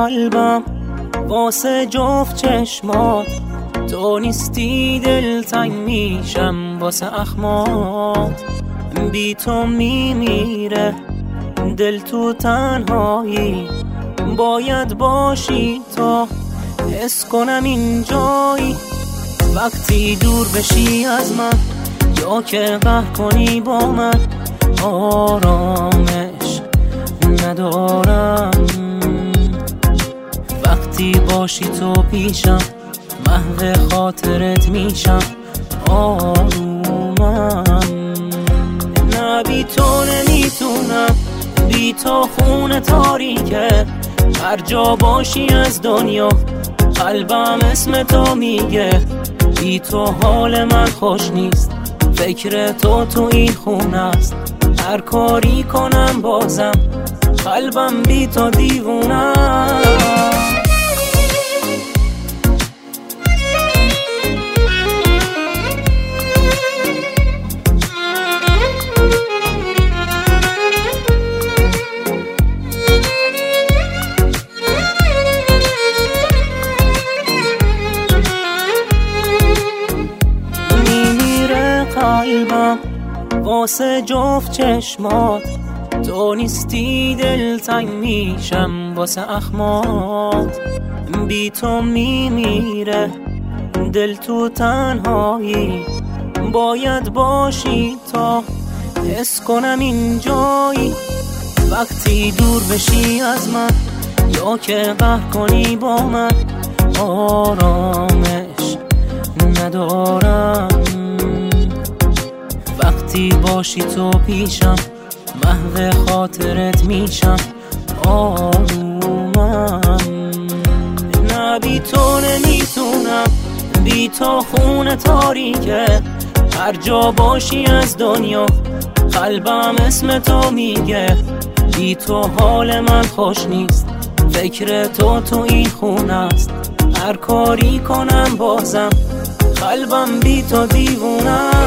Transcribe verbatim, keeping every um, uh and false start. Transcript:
قلبم واسه جفت چشمات، تو نیستی دلتنگ میشم واسه اخمات. بی تو میمیره دل تو تنهایی، باید باشی تو حس کنم اینجایی. وقتی دور بشی از من یا که قهر کنی با من، آرامش ندارم. وقتی باشی تو پیشم محو خاطرت میشم، آرومم. نه بی تو نمیتونم، بی تو خونه تاریکه. هر جا باشی از دنیا قلبم اسم تو میگه. بی تو حال من خوش نیست، فکر تو تو این خونه است. هر کاری کنم بازم قلبم بی تو دیوونه. قلبم واسه جفت چشمات، تو نیستی دلتنگ میشم واسه اخمات. بی تو میمیره دل تو تنهایی، باید باشی تو حس کنم اینجایی. وقتی دور بشی از من یا که قهر کنی با من، آرامش ندارم. وقتی باشی تو پیشم محو خاطرت میشم، آرومم. نه بی تو نمیتونم، بی تو خونه تاریکه. هر جا باشی از دنیا قلبم اسم تو میگه. بی تو حال من خوش نیست، فکر تو تو این خونه است. هر کاری کنم بازم قلبم بی تو دیوونه.